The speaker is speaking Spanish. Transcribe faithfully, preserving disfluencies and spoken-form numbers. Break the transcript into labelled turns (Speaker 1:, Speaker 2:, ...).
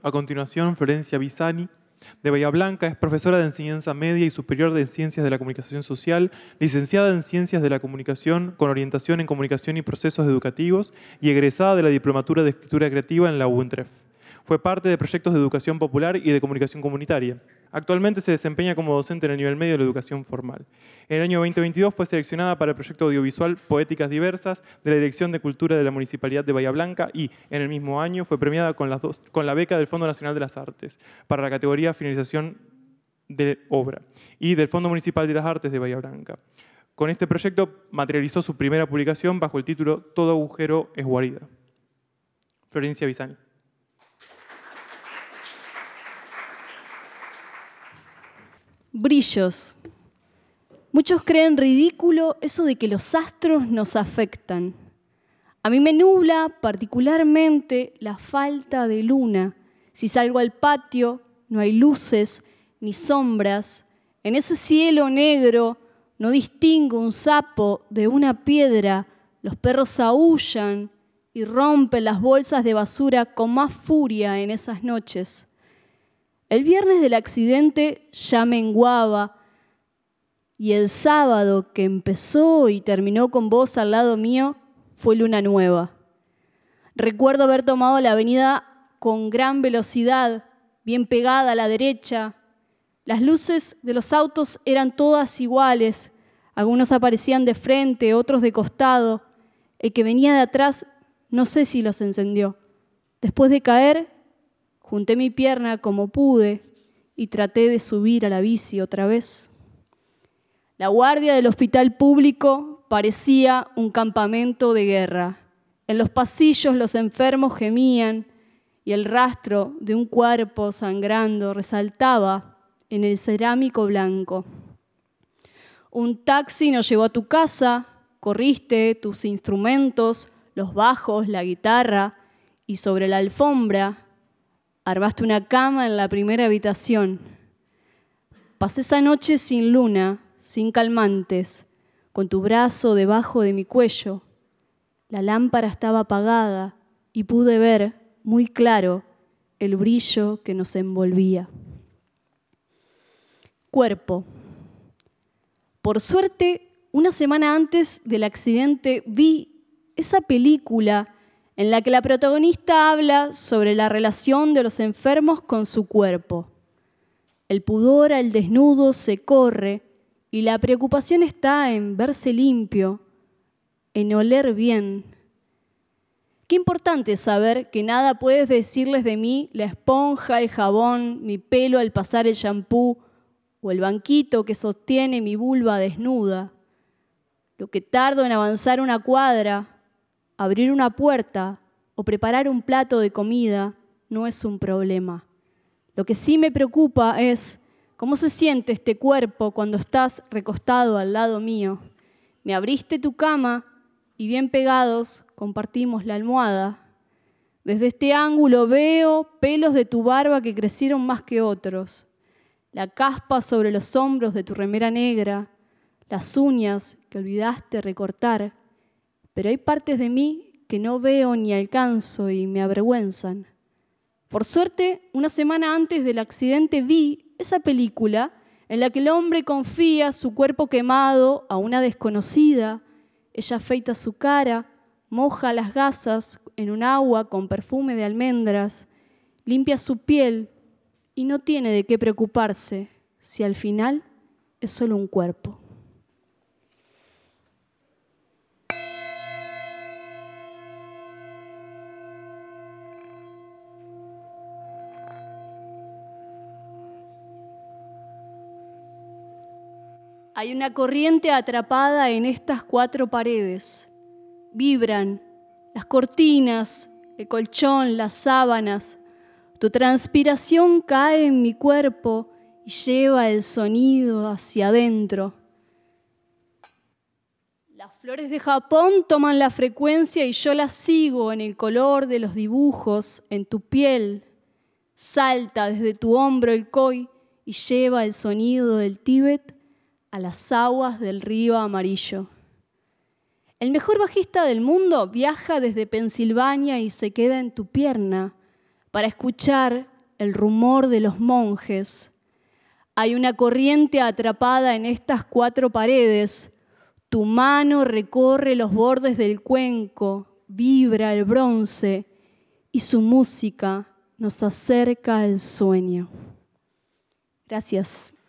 Speaker 1: A continuación, Florencia Bisani, de Bahía Blanca, es profesora de enseñanza media y superior de Ciencias de la Comunicación Social, licenciada en Ciencias de la Comunicación con orientación en Comunicación y Procesos Educativos y egresada de la Diplomatura de Escritura Creativa en la U N T R E F. Fue parte de proyectos de educación popular y de comunicación comunitaria. Actualmente se desempeña como docente en el nivel medio de la educación formal. En el año veinte veintidós fue seleccionada para el proyecto audiovisual Poéticas Diversas de la Dirección de Cultura de la Municipalidad de Bahía Blanca y, en el mismo año, fue premiada con, las dos, con la beca del Fondo Nacional de las Artes para la categoría Finalización de Obra y del Fondo Municipal de las Artes de Bahía Blanca. Con este proyecto materializó su primera publicación bajo el título Todo agujero es guarida. Florencia Bisani.
Speaker 2: Brillos. Muchos creen ridículo eso de que los astros nos afectan. A mí me nubla particularmente la falta de luna. Si salgo al patio, no hay luces ni sombras. En ese cielo negro no distingo un sapo de una piedra. Los perros aúllan y rompen las bolsas de basura con más furia en esas noches. El viernes del accidente ya menguaba y el sábado que empezó y terminó con vos al lado mío fue luna nueva. Recuerdo haber tomado la avenida con gran velocidad, bien pegada a la derecha. Las luces de los autos eran todas iguales. Algunos aparecían de frente, otros de costado. El que venía de atrás no sé si los encendió. Después de caer, junté mi pierna como pude y traté de subir a la bici otra vez. La guardia del hospital público parecía un campamento de guerra. En los pasillos los enfermos gemían y el rastro de un cuerpo sangrando resaltaba en el cerámico blanco. Un taxi nos llevó a tu casa, corriste tus instrumentos, los bajos, la guitarra, y sobre la alfombra armaste una cama en la primera habitación. Pasé esa noche sin luna, sin calmantes, con tu brazo debajo de mi cuello. La lámpara estaba apagada y pude ver muy claro el brillo que nos envolvía. Cuerpo. Por suerte, una semana antes del accidente vi esa película en la que la protagonista habla sobre la relación de los enfermos con su cuerpo. El pudor al desnudo se corre y la preocupación está en verse limpio, en oler bien. Qué importante saber que nada puedes decirles de mí, la esponja, el jabón, mi pelo al pasar el shampoo o el banquito que sostiene mi vulva desnuda. Lo que tardo en avanzar una cuadra, abrir una puerta o preparar un plato de comida no es un problema. Lo que sí me preocupa es cómo se siente este cuerpo cuando estás recostado al lado mío. Me abriste tu cama y bien pegados compartimos la almohada. Desde este ángulo veo pelos de tu barba que crecieron más que otros, la caspa sobre los hombros de tu remera negra, las uñas que olvidaste recortar, pero hay partes de mí que no veo ni alcanzo y me avergüenzan. Por suerte, una semana antes del accidente vi esa película en la que el hombre confía su cuerpo quemado a una desconocida. Ella afeita su cara, moja las gasas en un agua con perfume de almendras, limpia su piel y no tiene de qué preocuparse si al final es solo un cuerpo. Hay una corriente atrapada en estas cuatro paredes. Vibran las cortinas, el colchón, las sábanas. Tu transpiración cae en mi cuerpo y lleva el sonido hacia adentro. Las flores de Japón toman la frecuencia y yo las sigo en el color de los dibujos, en tu piel. Salta desde tu hombro el koi y lleva el sonido del Tíbet a las aguas del río amarillo. El mejor bajista del mundo viaja desde Pensilvania y se queda en tu pierna para escuchar el rumor de los monjes. Hay una corriente atrapada en estas cuatro paredes. Tu mano recorre los bordes del cuenco, vibra el bronce y su música nos acerca al sueño. Gracias.